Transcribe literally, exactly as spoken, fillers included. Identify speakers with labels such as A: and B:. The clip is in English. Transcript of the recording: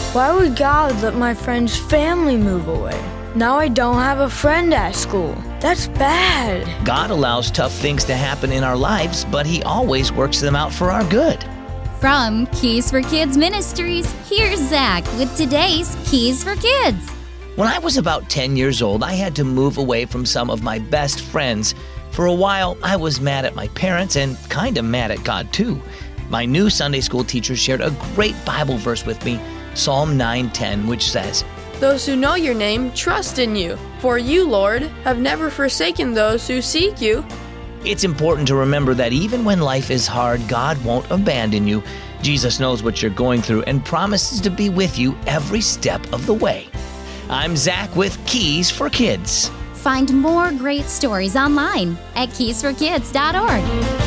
A: Why would God let my friend's family move away? Now I don't have a friend at school. That's bad.
B: God allows tough things to happen in our lives, but He always works them out for our good.
C: From Keys for Kids Ministries, here's Zach with today's Keys for Kids.
B: When I was about ten years old, I had to move away from some of my best friends. For a while, I was mad at my parents and kind of mad at God too. My new Sunday school teacher shared a great Bible verse with me, Psalm nine ten, which says,
D: "Those who know your name trust in you, for you, Lord, have never forsaken those who seek you."
B: It's important to remember that even when life is hard, God won't abandon you. Jesus knows what you're going through and promises to be with you every step of the way. I'm Zach with Keys for Kids.
C: Find more great stories online at keys for kids dot org.